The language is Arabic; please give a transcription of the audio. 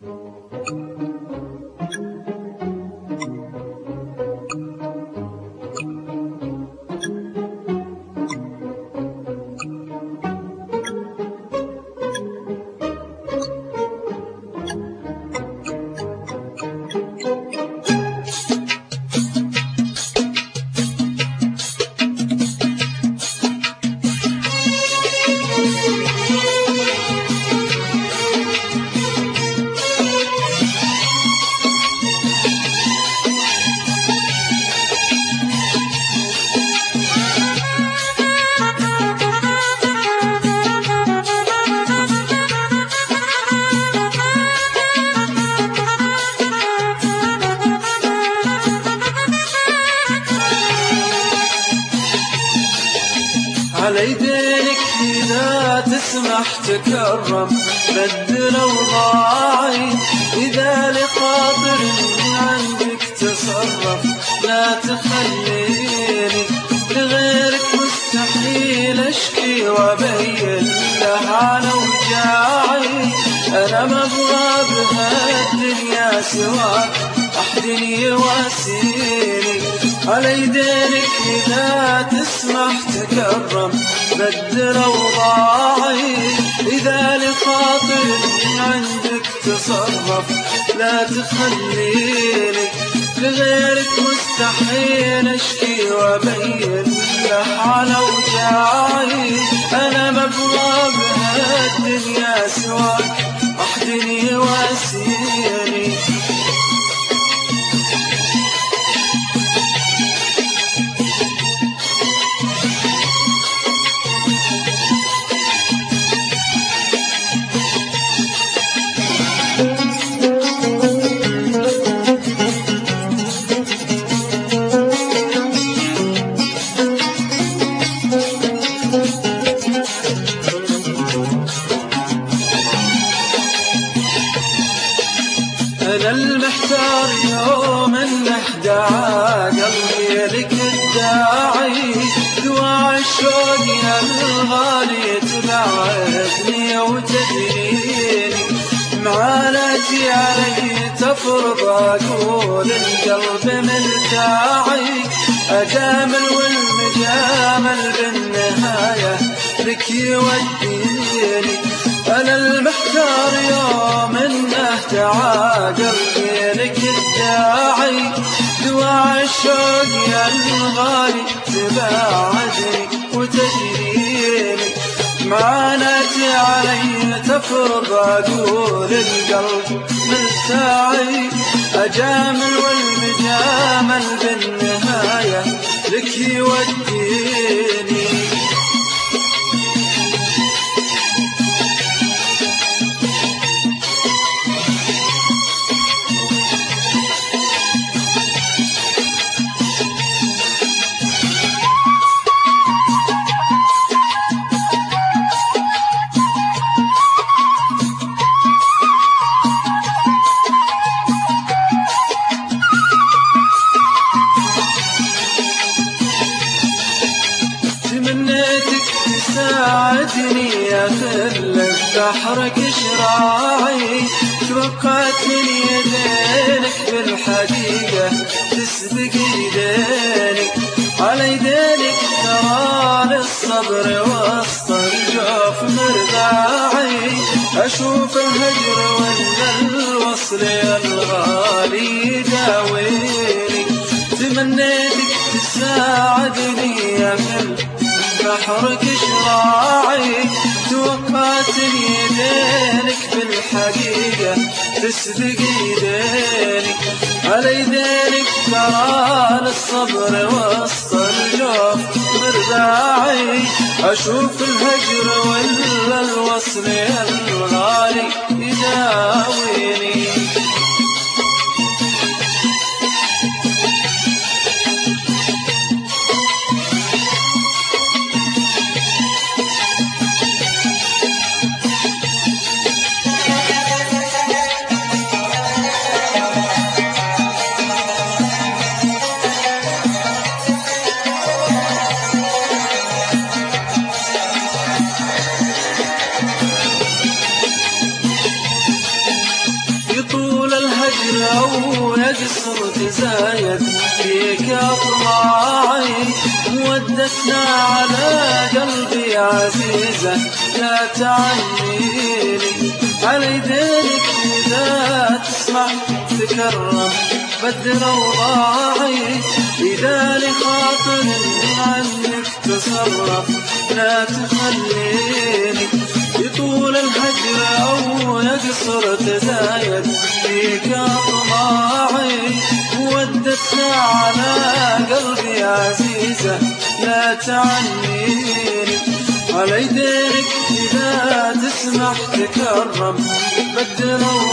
على يدينك إذا تسمح تكرم بدل أوضاعي، إذا لخاطر من عندك تصرف لا تخليني لغيرك مستحيل أشكي وأبين له على وجاعي. أنا ما أبغى بهالدنيا سواك أحد يواسيني، على يدينك إذا تسمح تكرم بدل أوضاعي، إذا لخاطر من عندك تصرف لا تخليني لغيرك مستحيل أشكي وأبين له على وجاعي. أنا ما أبغى بهالدنيا سواك أحد يواسيني. أنا المحتار يوم أنه دعا قلبي لك الداعي، دواء الشوق يا الغالي تبعدني وتدريني، معاناتي علي تفرض أقول القلب مرتاعي، أجامل والمجامل بالنهاية لك يوديني. أنا المحتار يوم أنه دعا قلبي لك الداعي، دواء الشوق يا الغالي تبعدني وتجريني، معاناتي علي تفرض أقول القلب مرتاعي، أجامل والمجامل بالنهاية لك يوديني. ساعدني أخلف بحرك شراعي، توقعت من يدينك بالحقيقة تسبق يدينك، على يدينك ترى للصبر وسط الجوف مرباعي، أشوف الهجر ولا الوصل يا الغالي يداويني، تمنيتك تساعدني أخلف بحرك شراعي، توقعت يدينك بالحقيقة تسبق يدينك، على يدينك ترى للصبر وسط الجوف مرباعي، أشوف الهجر ولا الوصل يا الغالي يداويني. أو يقصر تزايد فيك أطماعي مودتنا على قلبي عزيزة لا تعنيني على يدينك إذا تسمع تكرم بدل أوضاعي إذا لخاطر عنك تصرف لا تخليني يطول الهجر أو يقصر تزايد فيك أطماعي ودتنا على قلبي عزيزة لا تعنيني على يدينك إذا تسمح تكرم بدل